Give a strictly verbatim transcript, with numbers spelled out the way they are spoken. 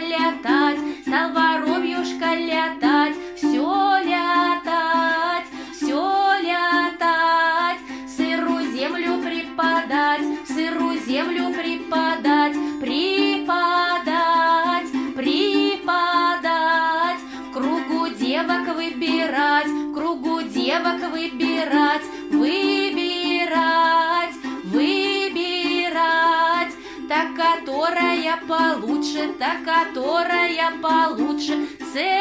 летать, стал воробьюшка летать, все летать, все летать, сырую землю припадать, сырую землю припадать, припадать, припадать, в кругу девок выбирать, в кругу девок выбирать, выбирать, выбирать, та, которая получше, та, которая получше, целая.